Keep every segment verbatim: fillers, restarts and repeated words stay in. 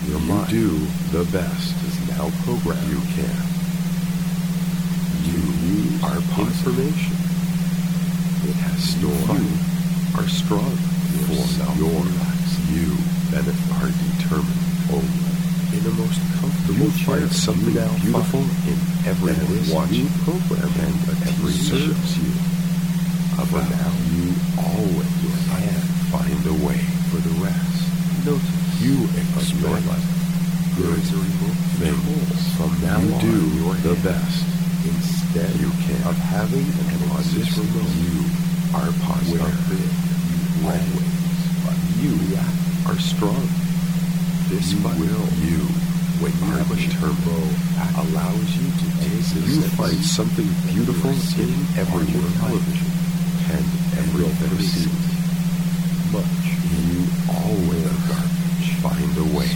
Your you mind do the best is now programmed. you can. You use are positive. information. It has stored. You are strong for yourself your relax. You benefit are determined only In the most comfortable You chair, find something you now beautiful find in every that this watching new program and a T V serves show. you. For About now, you always can find a way. for the rest. Notice You of your expect life. There good is a remote control. things. From now you on, do your the hand. best Instead you can. of having an on this existing remote. You are where positive. you always You react. are strong. This You button, will. You when you are push it, determined. allows you to take You the find sense something beautiful you are in seeing every on your life television. and every will perceive. Much You always find a way.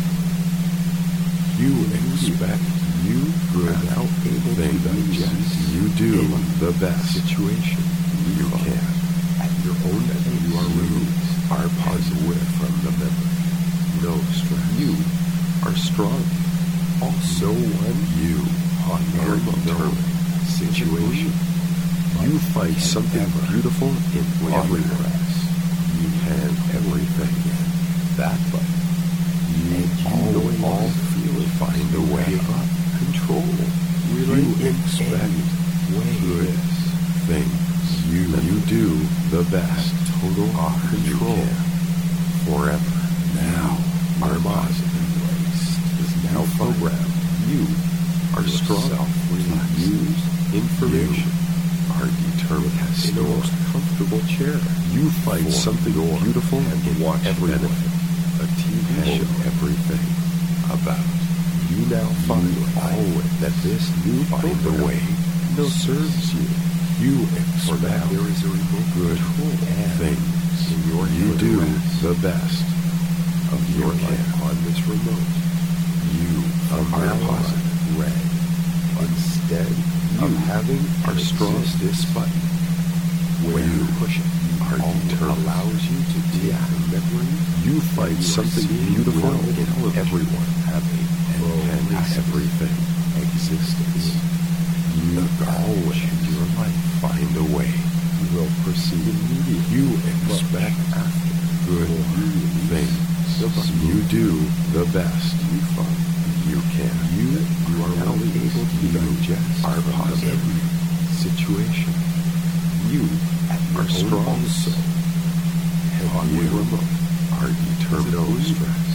You expect you good now able things. to digest You do any the best situation you find can. at your own pace. You are released. Are positive from the memory. No stress. You are strong. Also one You on are your determined. situation. You find something ever beautiful in everyone You and everything. that button. You And you always no longer feel it find a way. give up control. You in expect any way. good things. You you do the best. Total control. You can. Forever. Now Our our mind positive is now You find programmed. You are strong. Self-relax. To use information. Are determined. In the Stored. most comfortable chair. You find For something your beautiful and in watch everyone. benefit. A T V And show. everything about. You now find You always that this new find a program way. no serves you. You For now expect there is a remote good control and things. in your You hand do rest the best of your life on this remote. You From are now on, positive. red. Instead of You having are an strong. exist this button, where You you push it, are all determined. allows you to take the memory You find you are something seeing beautiful well in television. everyone have a and, and pro-racist everything. existence. You The always in your life find a way. you will proceed immediately. You expect after good things. the button. You do the best You find you can. you you are now now able to you digest are from positive. every situation. You At your are own strong. also And on you your remote. are determined. No No stress.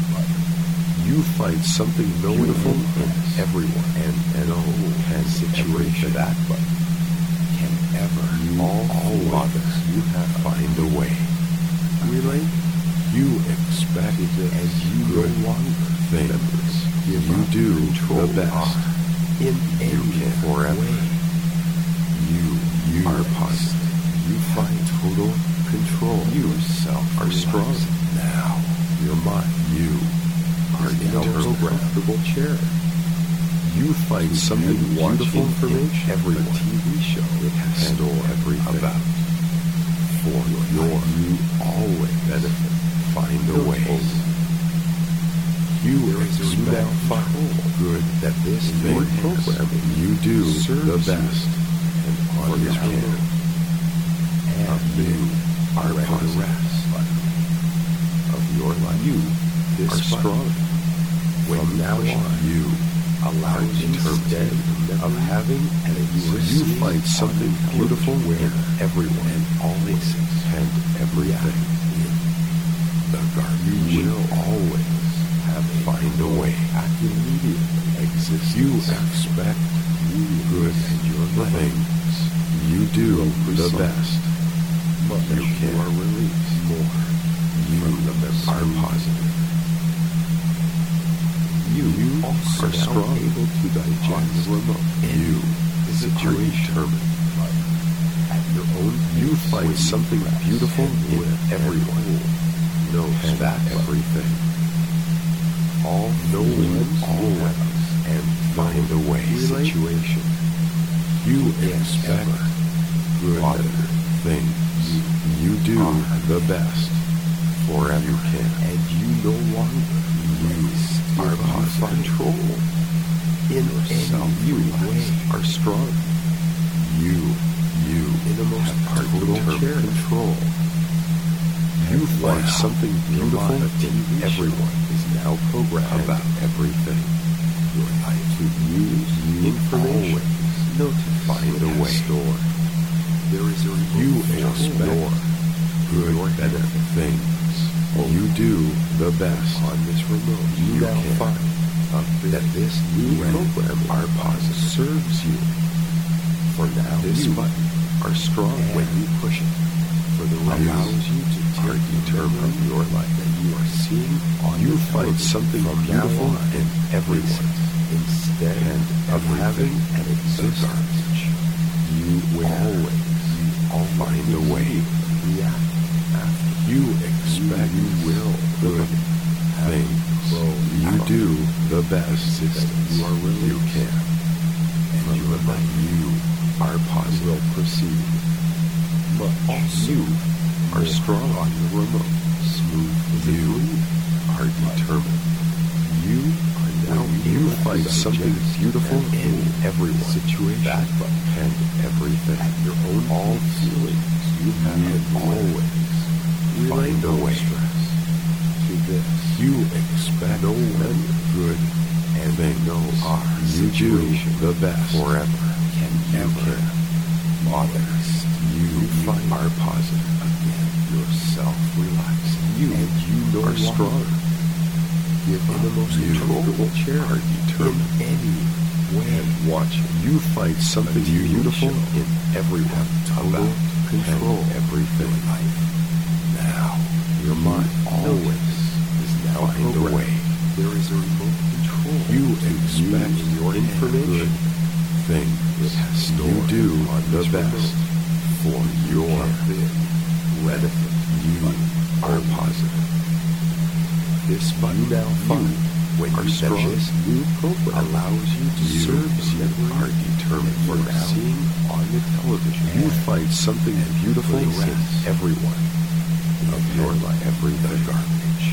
You find something No beautiful one in else everyone and and No and situation everything. that button can ever You all always bother you have find a way. really You expect as you no good longer things. give You up do control the best in you any can forever. way. You you are are positive. You find total control. You yourself are strong. now. Your mind. You are Is now a determined. comfortable chair. You find something And watch beautiful information. in everyone. A T V show it has and stored everything about. For your you always benefit. Find a way. You There is a expect now find good that this things. new programming You do serves the you best and for on you this can. remote. And Of you you are are ready to positive. rest of your life. You this are button, strong. When From now now on, you allows are you determined. instead of having an You existing find something beautiful in everyone and all places and everything. The garbage You will will always have a find a way. at immediately existence. You expect good and your life. things. You do the Precise. best But you you can. are released more. You from the memory. are positive. You, You also are now strong. able to digest On the remote. You the are situation determined. at your own You pace find when you something rest beautiful and in with everyone. No And that everything. all No feelings one always and find a way. situation. You Yes, expect ever. good Father, things. You do are the best forever. You can. And you no longer You are positive. Control in yourself. You are strong. You, you, in the most have total control. You find something beautiful in everyone is now programmed about everything. Your life to use information. Notify a way. Store. There is a you expect good, better things. You do the best on this remote. You, you now can find that this new program are positive serves you. For now, this button are strong when you push it. For the allows you to take determine your life that you are seeing on you find something beautiful in everyone instead of having an existence. You will always you find a way. React after you expect you will good things. You do the best you are really you can. And you are you are positive proceed. But also you are strong on your remote. Smooth. You are determined. You are now you find something beautiful in every situation and everything. At your own all feelings you have always find a way to this. You expect no one good and they know are you do the best forever can never bother. You find are positive again. Yourself relaxed. You and you know are strong. Give in the most comfortable chair. Are determined in any way. Watching. You find something beautiful in everyone. Total control everything. Life. Now your mind always is now find a way. There is a remote control. You expect your information. Thing you do the best. For your benefit, you are positive. This button now find when you strong, this new program allows you to you serve you are determined for now seeing on the television. You find something beautiful in everyone of your life, every the garbage.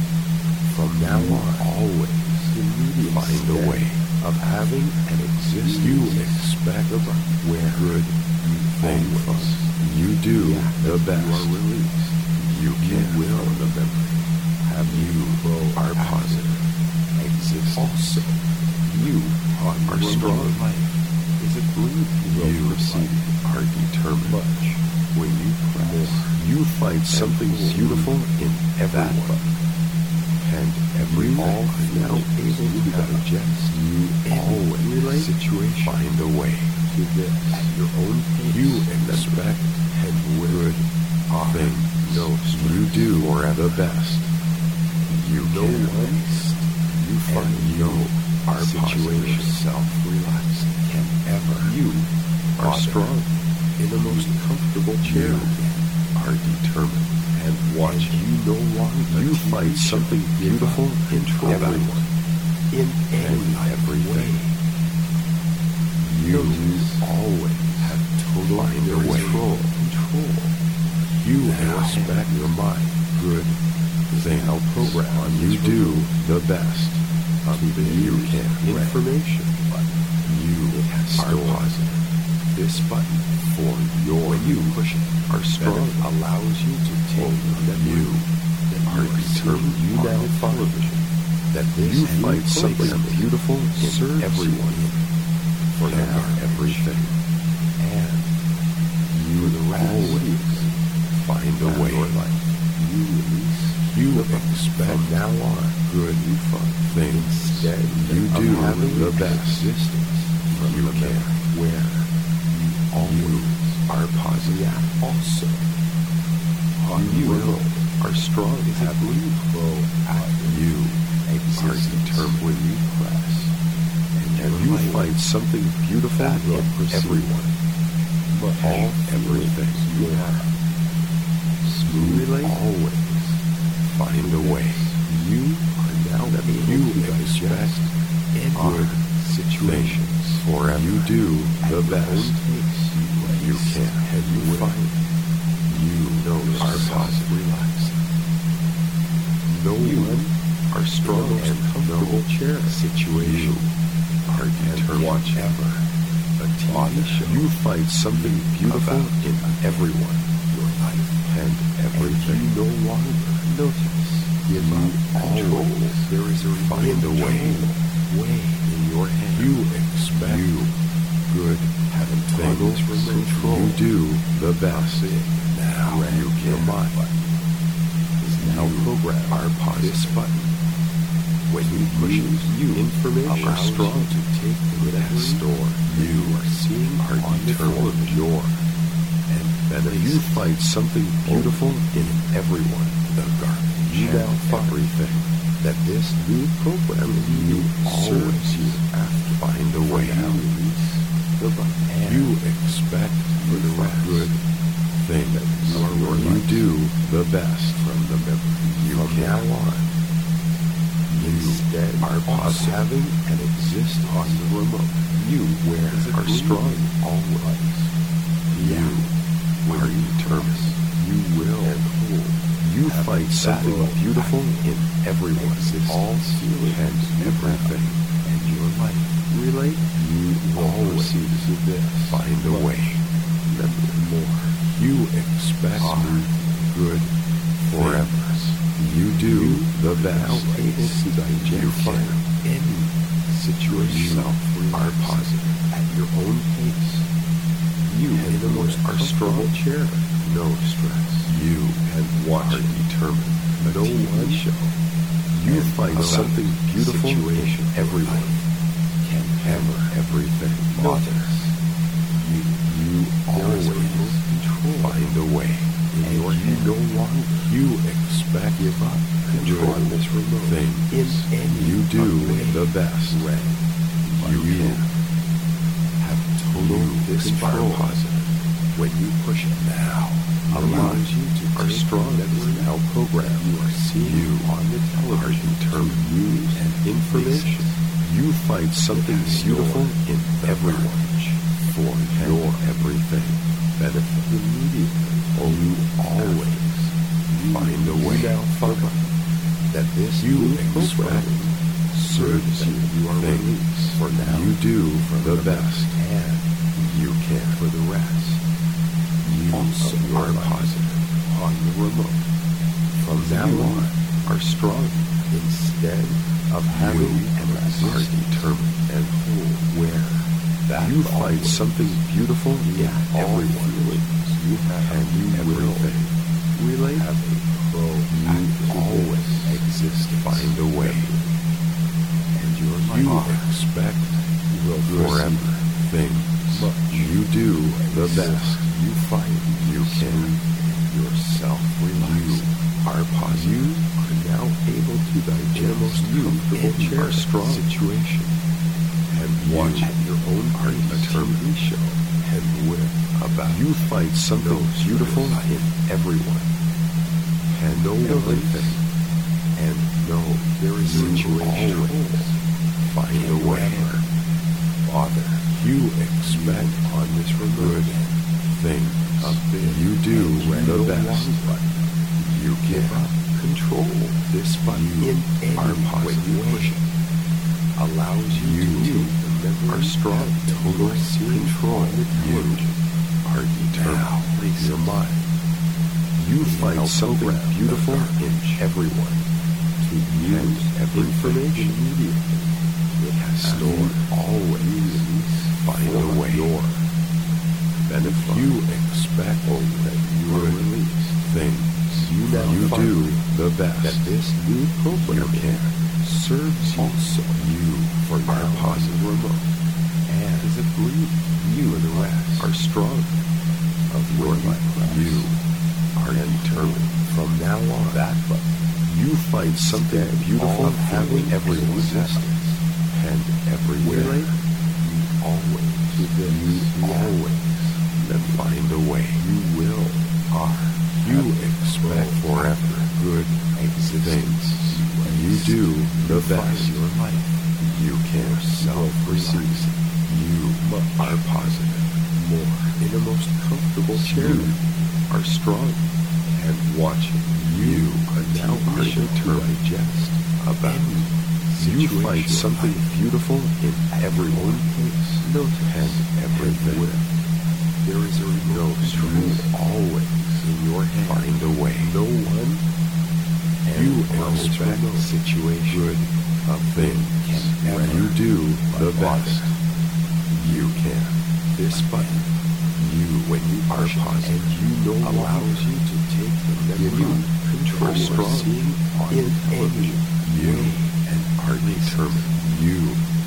From now on, always immediately find a way of having an existence. You expect where good things you do yeah, the best. You are released. You can you will the memory. Have you are positive. Exist also. You are strong. Life is a group you receive are determined. Much when you press, you find something beautiful in everyone. And every all now able to digest. You always situation find a way. This at your own pace. You expect and good things. No, you do the best. You know waste. You find no our situation self-relaxed can ever. You are strong in the most comfortable chair. You are determined and watch. You no longer you find something beautiful in everyone in any every way. You always have total control. Control. You expect your mind. Good thing. I'll program. You do the best. You can. Information. But you are positive. This button for your when you push it are strong. Allows you to take that you are determined. You now television. That this you find something beautiful in everyone. For now, everything, and you always find a way. You release. You expect from now on good things. Instead, you do the best. You can where you always are positive. Also, you are strong. Have you grow at you are determined when you press. And you find something beautiful in everyone, but all everything you are. Smoothly always find a way. You are now you expect in good situations forever. You do the best you can, and you find you know are positive. Relaxed. No one are strong and comfortable chair situation. You are determined. Watch ever. A T V show. You fight something beautiful in everyone, your life, and everything. And you no longer notice. Give up control. There is a find a way. Way in your hand. You expect you good having things control. You do the best. Now you can mind is now program our this button. When you push you information are strong to take the best store. You are seeing are determined your and benefits. You fight something beautiful in everyone. The garbage. You now everything that this new program you always you after find a way out. You expect for the good thing that you, you do the best from the memory you from can. Now on. You Instead are positive having and exist on the remote. You where are strong always. You are determined. You will and hold. You fight something beautiful in everyone. All feeling and everything and your life. Relate. You always to this. Find a way. Remember more. You expect good forever. You do the best. Able to digest. You find any situation are positive at your own pace. You and the most are strong chair. No stress. You and watch are determined. No one show. You find something beautiful in everyone. Can hammer everything. Mothers. You, you always find a way. In your you no longer you expect give up control on this remote thing. In any you do the best. Red. You, you have total control. Positive. When you push it now, allows you to are strong that is now programmed. You are seeing you on the television term news and information. You fight something beautiful in everyone for your everything. Benefit immediately. Or you always find a way that this you expect serves you. You are released for now. You do the best, and you can for the rest. You also are positive on the remote. From now on, are strong instead of having and are determined and whole. Where that you fight something beautiful in everyone. You have and you everything. Relate have a pro. You always exist. Find a way, and your life you expect will forever things. You do the best. You find you can yourself. Relax. You are positive. You are now able to digest the most comfortable chair strong situation and watch at your own art a T V show and with. About you fight something no beautiful in everyone and know everything and know there is you always find a way. Father, you expect on this good thing of you do the best. You give up control. This button in our when you push it allows you, you to are strong total control you. Are determined. Please your mind. You find something beautiful in everyone to use every information immediately. It has stored always. Find a way. Your benefit. You expect that you will release things. You now you do the best. That this new program can serves you also you for our positive remote. And is agreed. You and the rest are strong. Of your life, you are determined from now on that but you fight something beautiful having every existence and everywhere. You always do this. You always then find a way. You will are. You expect forever good things. You do the best. Your life. You can self-receive. You are positive. More in the most comfortable chair you are strong and watching you are now able to digest about. You find something beautiful in every one place and everything. There is a remote control always in your hand. Find a way. No one you expect situation of things. When you do the best you can. This button, you when you are positive, and you know allows you to take the memory control strong in any way and are determined. You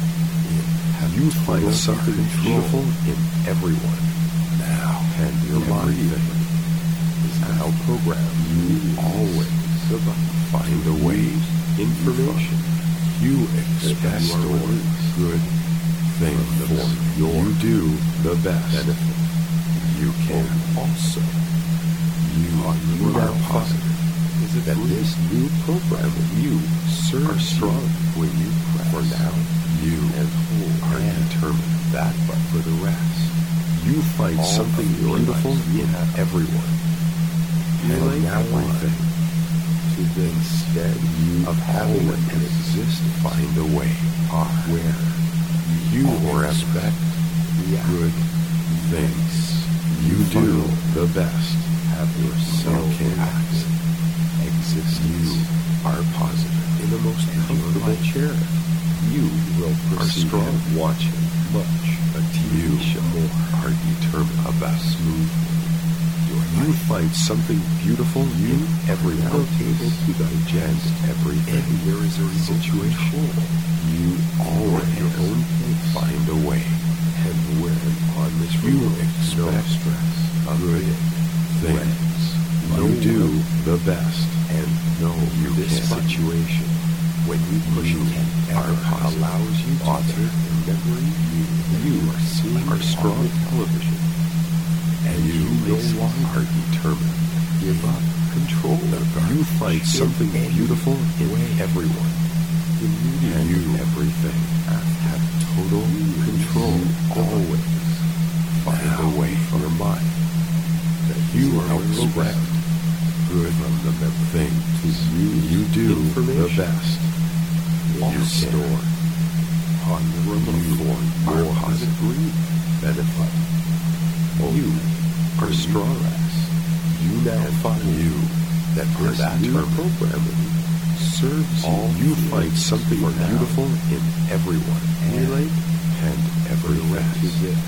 you find something beautiful in everyone now, and your body is now programmed. You always find a way. Information you expect stories, good things for your you do the best benefit you can. Also, you you are positive is it that this new program of you serves strong when you press. For now, you and whole are determined that, but for the rest, you find all something beautiful in everyone. And now everything. To the instead of having an exist, find a way are where you expect good things. You do the best. Have yourself acts. Existence. You are positive in the most comfortable chair. You will are strong watching much a T V show are determined about smooth. You find something beautiful in every now able to digest everything. And there is a situation. You always your own place find a way. And when on this you expect no stress, good things. You no do the best and know you this can. Situation. When you push you are allows you to take the memory you, you are seeing are strong television. And you no longer are determined. Give up control. You find something beautiful in everyone. And you everything have total control. Always find a way from your mind that you expect good from the thing to you. You do the best. You store on the remote for your positive benefit. You are strong. You now find you that this new programming serves all. You find something beautiful in everyone. Emulate and every rest to this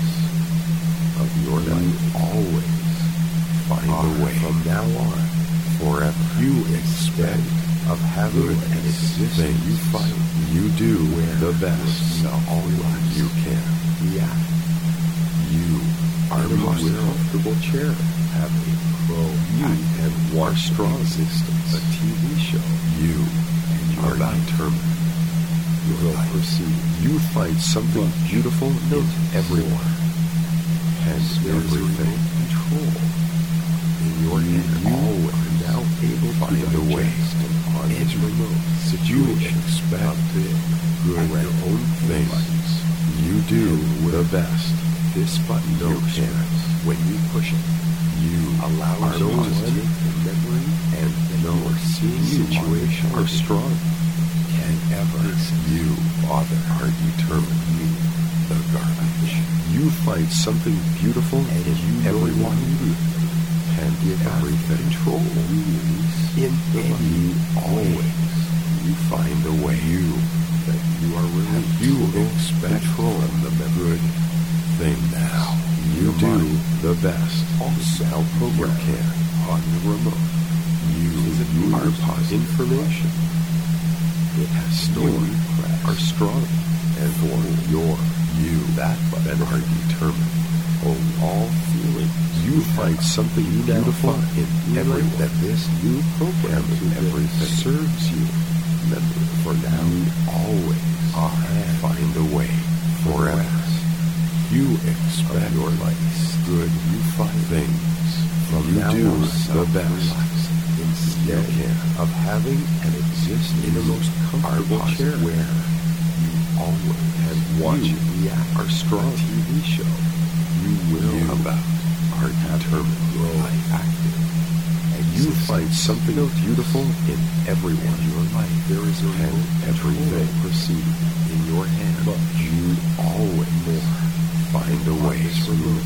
of your life. Always find a way from now on forever. You expect of having an existence. You find you do the best all you can. Yeah. You are the most comfortable chair. Have a pro you and watch strong existence. A T V show. You and you are determined. You will proceed. You find something beautiful in everyone. And everything control in your hand. You are now able to find a way on this remote situation. Expect good your own things. You do the best. This button no chance. When you push it, you allow those to take the memory and know seeing situation are strong. Can ever you father are determined you the garbage. You find something beautiful and in everyone and give everything control in any always. You find a way you that you are really you expect control from the good thing now. You do the best. Also, program can on the remote. You, you are positive information. It has stored are strong and for your you that but are determined. Oh, all feelings. You find something beautiful in every that this new program to everything serves you. Remember, for now, you always are find a way forever. You expect your life good. You find things from you now do the best. Instead of having and exist in the most comfortable chair where you always have watching our strong T V show. You will you about are determined, grow active, and You find something beautiful in everyone. In your life, there is a and everything proceed in your hand, but you always find a way through.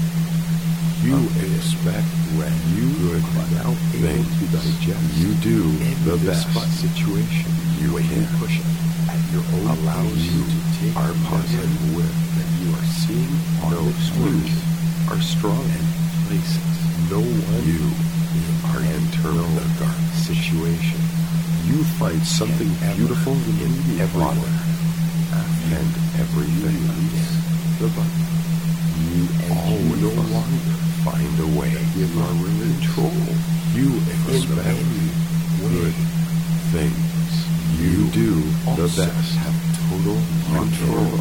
You expect when you good thing to digest. You do the best situation you when can. you push it at your own Allows pace you to take are memory positive with that you are seeing on No the television you are strong and places. No one you are determined no the dark situation. You find something beautiful in everyone and everything. The button. You always no longer find a way. You are really control. You expect good things. You do the best. Have total control.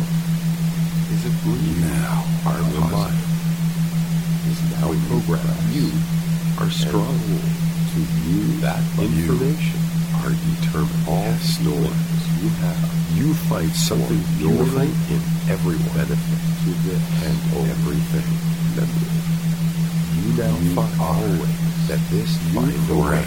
Is it breathing? Now our mind is now when programmed. You are strong to use that information. Are determined. All stored. You have. You find something beautiful in everyone. Benefit to this and everything. Memory. You now You find always that this find you the way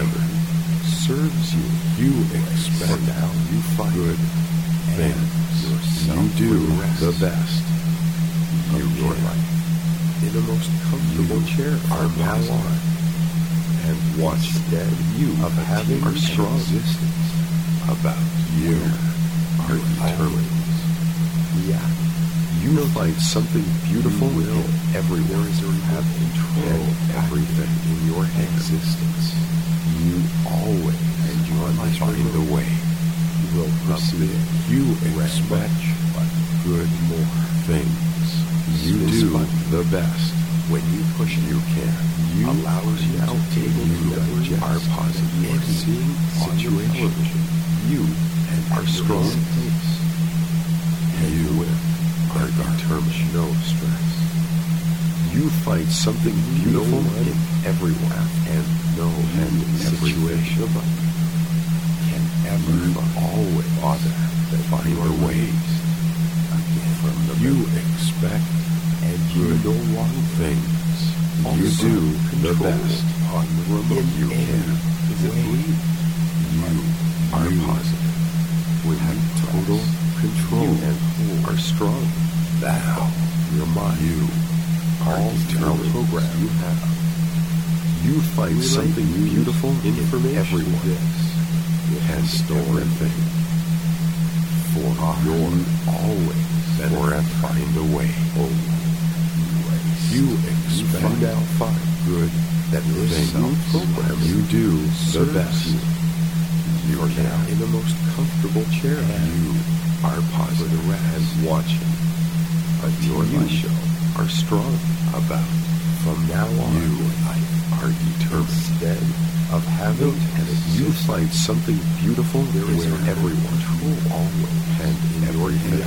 serves you. You expect now you find good things. yourself You do with rest the best. You of your can. life. In the most comfortable You chair are from now positive. on. And watch Instead you of having are strong an existence about you are you determined. react. You find something beautiful You will. in everyone. There is a have control and everything in your hand. existence. You always And you must are find a way. You will Proceed. You expect good more things. You This do button. the best. When you push it, You can. You allows you now to take you digest are positive. You are seeing on the situation. television. You and are strong. Place. And You with are determined. no stress. You find something beautiful one in everyone And no and situation everything. can ever You find always bother that find you are a way. released again from the You memory. expect and you good no longer things. You also do the control best. on the remote. In You any can. Is it way. breathing? You are You positive. When Have you total press control you and hold are strong. now Your mind. You are all determined. programs you have. You find Relate something use beautiful in information everyone. This And store everything. everything. For your always forever find a way. Oh, You you expect now find good that this things. self-program You do the serves best. you. You You're can. now in the most comfortable chair. You are positive and watching a Your T V life. show are strong about. From now on, You your life are determined. instead of having an You existence, find something beautiful there is in a everyone always and in everything.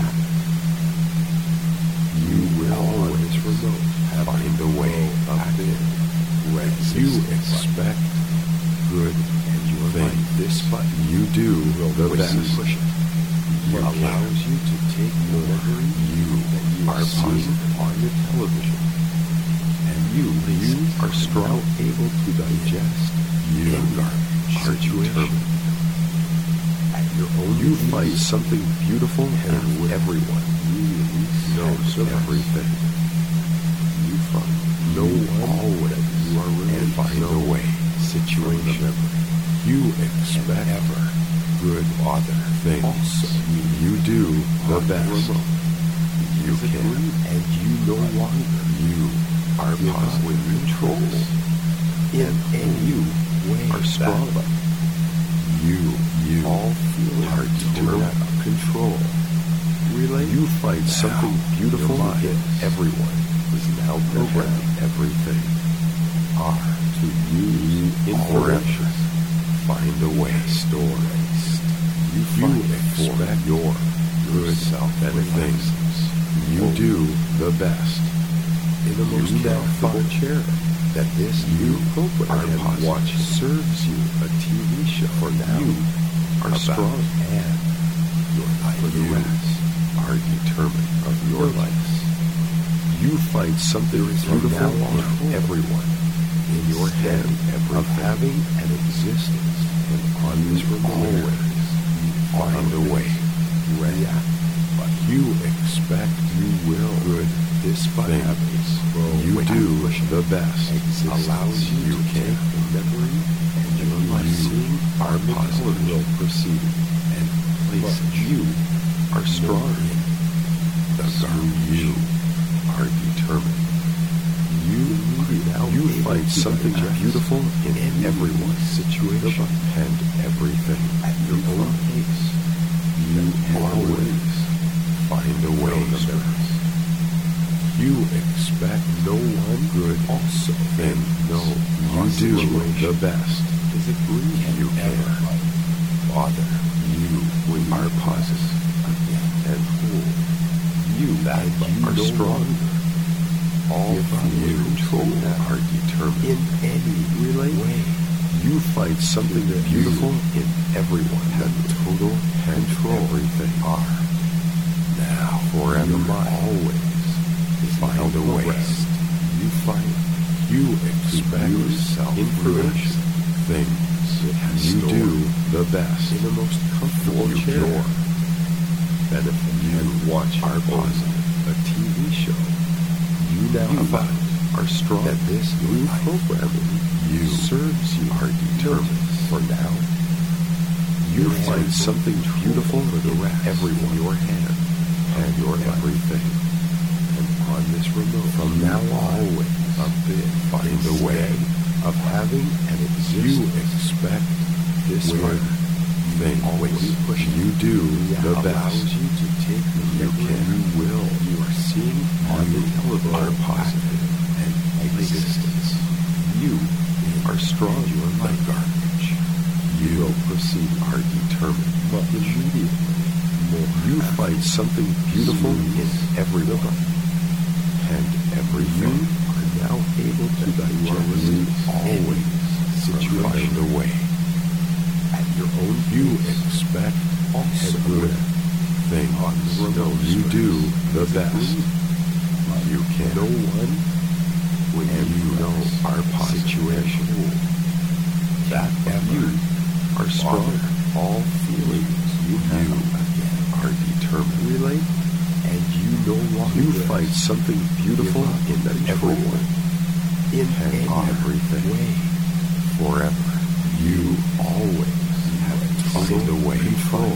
You will always remote have find a way of back in. resistance. You expect good and your things. life. This button You do the when best. you push it, You allows can. you to take the memory You that you are are seeing positive. on your television, And you, you are strong. now able to digest You in garbage are situation determined. at your own You ease. find something beautiful And in with everyone. You release Knows and everything. You find No you one always you are really and find no a way. situation You expect ever good other things. Also, You do the on best. remote. You Is it can. breathe? And you no longer You are give up positive. with control in any way are strong. that You, you all feelings are determined. out of control. Relate You find now. something beautiful Your mind in everyone. is now And programmed everything are to use forever information. find a way. Store You, you find expect for your good yourself and with things. You Oh. do the best. in the most You now comfortable find chair that this you new program are and positive. watch serves you a T V show for now. You are about strong. and your life for the You rest are determined of your Notice. life. You find something There is beautiful now in on everyone in your head of having an existence, and on this always find a way. React, but you expect you will. Good. This things you do the best allows you to take the memory and your seeing are positive will proceed and places you are strong in. The you are determined. You now you find something beautiful in everyone's situation and everything at your own pace. You always find a way. You expect no one good also. Then no, you do the best. Is it green? You ever bother? You are positive and cool. You that are strong. All you control are determined in any way. You find something beautiful in everyone. The total control everything are now forever always. Find a way. You find you expect yourself information things you do the best in the most comfortable chair. Benefit you watch our positive a T V show. You now find are strong that this new programming you serves you are determined for now. You find something beautiful for the rest everyone your hand and your everything. On this remote, from now always, a bit find a way of having an existence. You expect this way. Thing always push you do the best. Allows you to take the you can, you will. You are seeing on the television are positive and existence. You are strong. You are like garbage. You will proceed are determined, but immediately more. You find something beautiful in everyone. And everything are now able to digest always situation away. At your own you expect also good things. No, you do the best. You can no one when you know our situation that you are strong. All feelings you have again are determined. Relate. And you no longer you find something beautiful in everyone, in and everything, way. Forever. You always have total away control.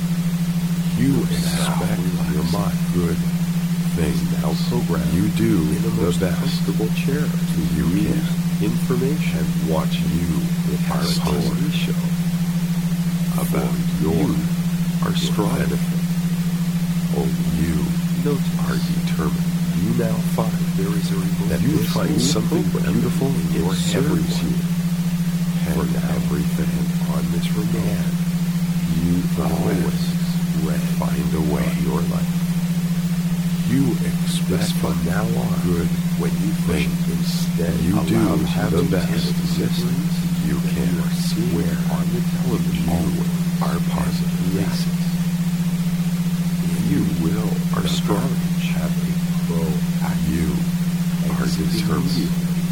You expect your mind good things now program. You do in the most comfortable chair to you can information and watch you with our T V show about your are strong. Oh, you note are determined. You now find there is a remote that you find something beautiful in your everyone and everything on this remote. You always find a way your life. You expect from now on good when you think instead you do the best existence you can. Where on the television always are positive reasons. You will are strong, have a pro at you are determined.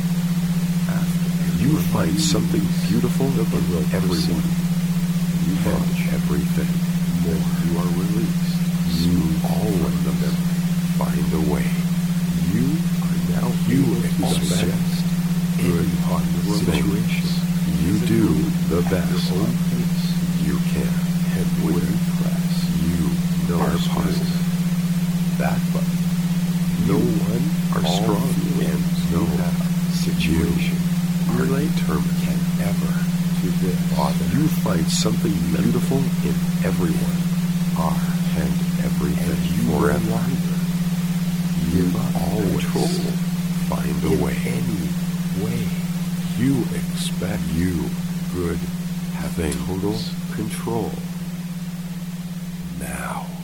You find something beautiful in everyone. You have everything. More you are released. You always remember. Find a way. You are now you expect good on the situation. You do the best. You can and would impress. You know are positive. That button. No one are strong and no situation. Are determined can ever to this. You find something beautiful in everyone. Are and everything and you forever. You always find a way. Any way. You expect you good having total control. Now.